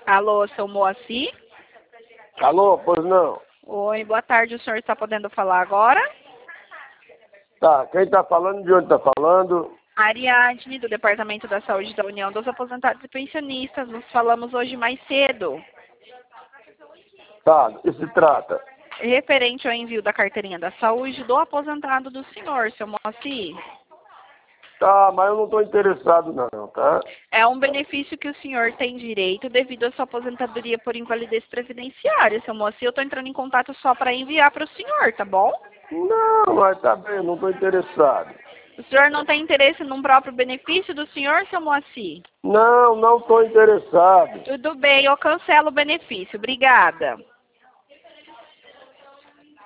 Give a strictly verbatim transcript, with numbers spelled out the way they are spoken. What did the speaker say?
Alô, seu Moacir? Alô, pois não? Oi, boa tarde, o senhor está podendo falar agora? Tá, quem está falando, de onde está falando? Ariadne, do Departamento da Saúde da União dos Aposentados e Pensionistas. Nos falamos hoje mais cedo. Tá, do que se trata? Referente ao envio da carteirinha da saúde do aposentado do senhor, seu Moacir. Tá, mas eu não estou interessado não, tá? É um benefício que o senhor tem direito devido à sua aposentadoria por invalidez previdenciária, seu Moacir. Eu estou entrando em contato só para enviar para o senhor, tá bom? Não, mas tá bem, não estou interessado. O senhor não tem interesse num próprio benefício do senhor, seu Moacir? Não, não estou interessado. Tudo bem, eu cancelo o benefício. Obrigada.